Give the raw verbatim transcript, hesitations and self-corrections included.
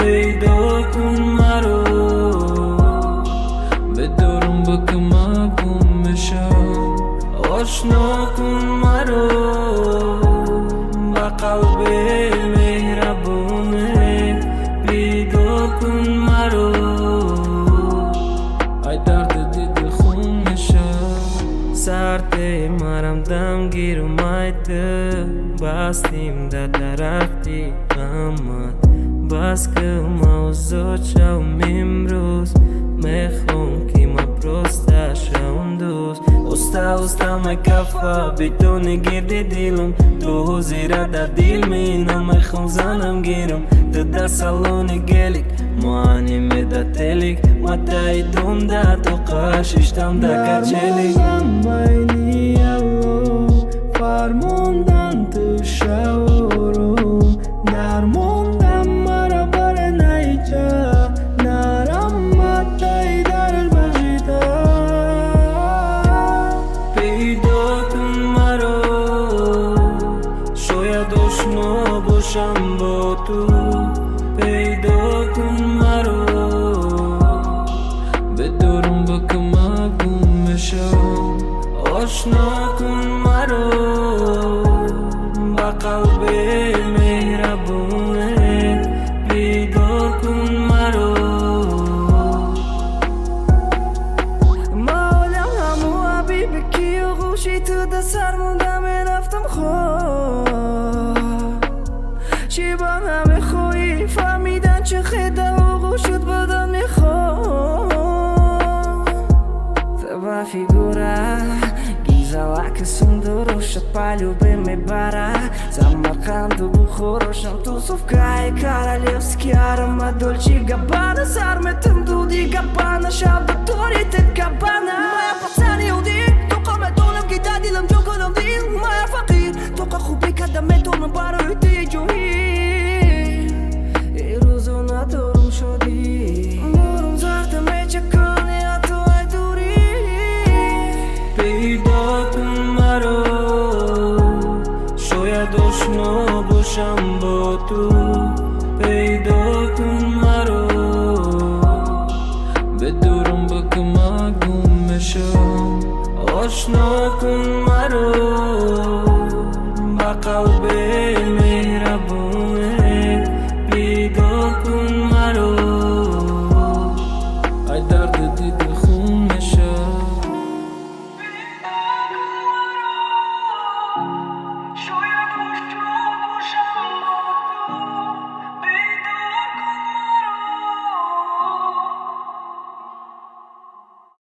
پیدا کن مرا، به دورم بکن من گم بشم. آشنا کن مرا با قلب مهربونه، پیدا کن مرا. ای درد دل خون میشم، سرد مرم دم گیر اومده، بستیم در درختی محمد. بس که موضوع شوم امروز، میخوام که ما پرسته شوم دوست. استا استا ما کفا بیتونه گرد دیلم، تو زیرا در دیل مینم، میخوام زنم گیرم تو در سالون گلیک. مانی میده تلیک ما تای دوم ده تو قاششتم در کچلیک. بینی الو فرموندن تو شورم، درموندم مرا بر نیجا، نرم متای در البجیده. پیدا کن مرا، شاید آشنا باشم با تو. پیدا کن مرا، به دورم بکن من گم بشم. آشنا کن مرا با قلب مهربونه، پیدا کن مرا. مالم همو حبیب کی و خوشی تو ده سر موندم رفتم خواه. چی با همه خویی فهمیدن چه خیده و خوشت بدن میخواه. Твоя фигура гизала сумдуруша, по любимой бара. Самарканду был хорошим, тусовка и королевский аромат Дольче Габбана. С арметом дуди Габбана, шабатори тет Габбана. Моя пацан иуди, тока ме тонам гита дилам джокалам дил. Моя факир, тока хуби када ме тонам барой ти джуи. И розу на торум шоди, морум зарта ме чакани, а то ай дури. پیدا کن مرا، شاید آشنا باشم با تو. پیدا کن مرا، به دورم بکن من گم بشم. آشنا کن